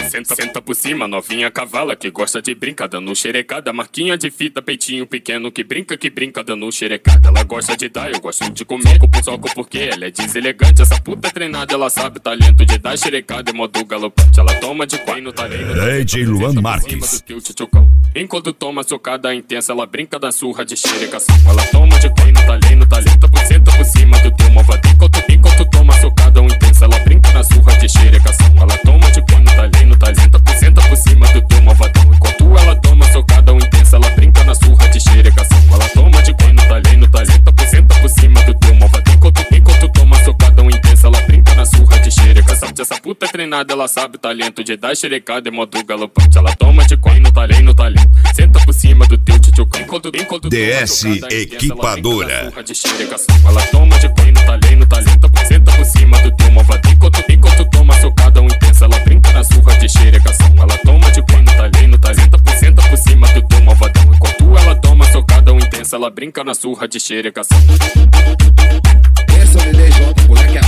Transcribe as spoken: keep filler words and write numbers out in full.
Senta, senta por cima, novinha cavala que gosta de brincar dando xerecada. Marquinha de fita, peitinho pequeno que brinca, que brinca dando xerecada. Ela gosta de dar, eu gosto de comer com o soco porque ela é deselegante. Essa puta é treinada, ela sabe o talento de dar xerecada em modo galopante. Ela toma de quatro no talento. D J Luan Marques. Enquanto toma socada intensa, ela brinca da surra de xerecação. Ela toma de quatro no talento, no talento, por cento por cima do teu malvadinho. Enquanto, enquanto toma socada intensa, ela brinca na surra de xerecação. Ela toma de quatro no talento, no talento, por cento por cima do teu malvadão. Enquanto ela toma socada intensa, ela brinca na surra de xerecação. Ela toma de quatro no talento, no talento, por cento por cima do teu malvadão. Enquanto, enquanto toma socada intensa, ela brinca na surra de xerecação. Essa puta é treinada, ela sabe o talento de dar xerecada em modo galopante. Ela toma de quatro no talento, no talento, senta por cima do teu tchutchucão. Enquanto, enquanto D S Equipadora. Ela toma de quatro no talento, no talento, senta por cima do teu malvadinho. Enquanto, enquanto toma socada intensa, ela brinca na surra de xerecação. Ela toma de quatro no talento, no talento, senta por cima do teu malvadão. Enquanto ela toma socada intensa, ela brinca na surra de xerecação. Essa D J, moleque